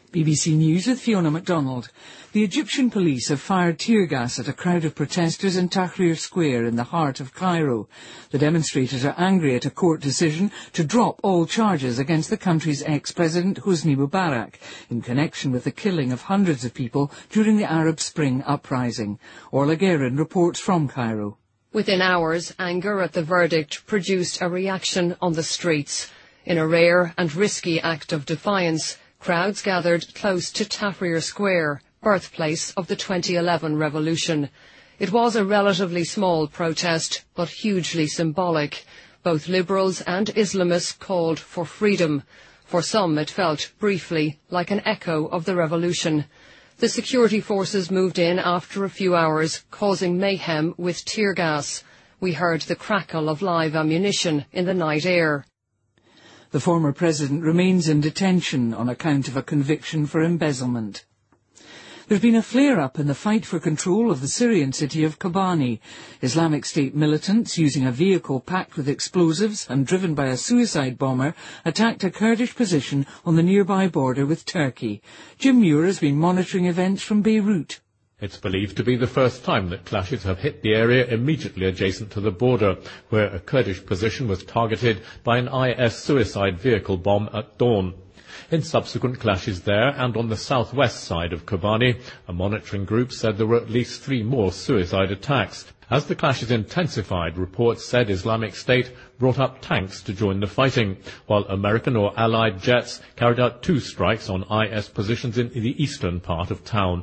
BBC News with Fiona MacDonald. The Egyptian police have fired tear gas at a crowd of protesters in Tahrir Square in the heart of Cairo. The demonstrators are angry at a court decision to drop all charges against the country's ex-president Hosni Mubarak in connection with the killing of hundreds of people during the Arab Spring uprising. Orla Guerin reports from Cairo. Within hours, anger at the verdict produced a reaction on the streets. In a rare and risky act of defiance, crowds gathered close to Tahrir Square, birthplace of the 2011 revolution. It was a relatively small protest, but hugely symbolic. Both liberals and Islamists called for freedom. For some, it felt, briefly, like an echo of the revolution. The security forces moved in after a few hours, causing mayhem with tear gas. We heard the crackle of live ammunition in the night air. The former president remains in detention on account of a conviction for embezzlement. There's been a flare-up in the fight for control of the Syrian city of Kobani. Islamic State militants, using a vehicle packed with explosives and driven by a suicide bomber, attacked a Kurdish position on the nearby border with Turkey. Jim Muir has been monitoring events from Beirut. It's believed to be the first time that clashes have hit the area immediately adjacent to the border, where a Kurdish position was targeted by an IS suicide vehicle bomb at dawn. In subsequent clashes there and on the southwest side of Kobani, a monitoring group said there were at least 3 more suicide attacks. As the clashes intensified, reports said Islamic State brought up tanks to join the fighting, while American or Allied jets carried out 2 strikes on IS positions in the eastern part of town.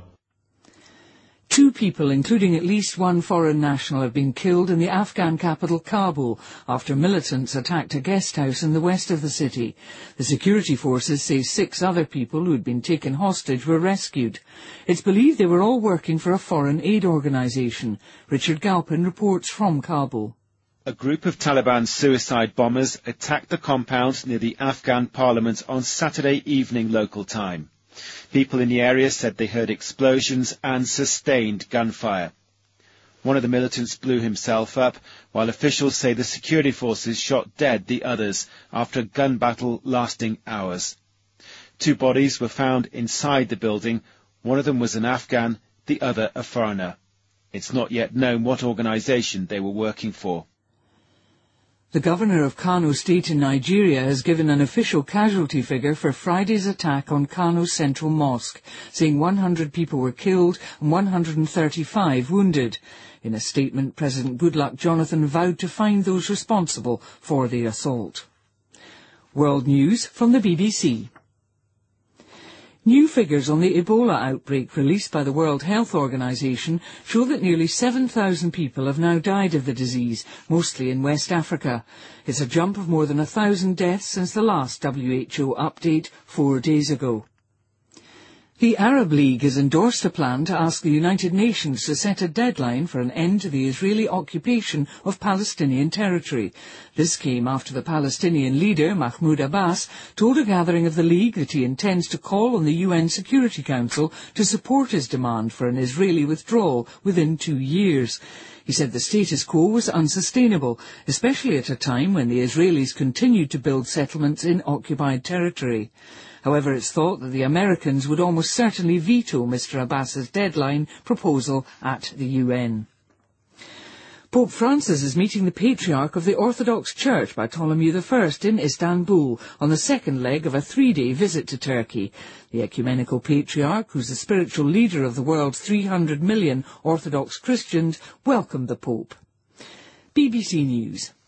2 people, including at least 1 foreign national, have been killed in the Afghan capital Kabul after militants attacked a guest house in the west of the city. The security forces say 6 other people who had been taken hostage were rescued. It's believed they were all working for a foreign aid organisation. Richard Galpin reports from Kabul. A group of Taliban suicide bombers attacked the compound near the Afghan parliament on Saturday evening local time. People in the area said they heard explosions and sustained gunfire. One of the militants blew himself up, while officials say the security forces shot dead the others after a gun battle lasting hours. 2 bodies were found inside the building. One of them was an Afghan, the other a foreigner. It's not yet known what organisation they were working for. The governor of Kano State in Nigeria has given an official casualty figure for Friday's attack on Kano's Central Mosque, saying 100 people were killed and 135 wounded. In a statement, President Goodluck Jonathan vowed to find those responsible for the assault. World News from the BBC. New figures on the Ebola outbreak released by the World Health Organization show that nearly 7,000 people have now died of the disease, mostly in West Africa. It's a jump of more than 1,000 deaths since the last WHO update 4 days ago. The Arab League has endorsed a plan to ask the United Nations to set a deadline for an end to the Israeli occupation of Palestinian territory. This came after the Palestinian leader, Mahmoud Abbas, told a gathering of the League that he intends to call on the UN Security Council to support his demand for an Israeli withdrawal within 2 years. He said the status quo was unsustainable, especially at a time when the Israelis continued to build settlements in occupied territory. However, it's thought that the Americans would almost certainly veto Mr. Abbas's deadline proposal at the UN. Pope Francis is meeting the Patriarch of the Orthodox Church, Bartholomew I, in Istanbul on the second leg of a 3-day visit to Turkey. The ecumenical patriarch, who's the spiritual leader of the world's 300 million Orthodox Christians, welcomed the Pope. BBC News.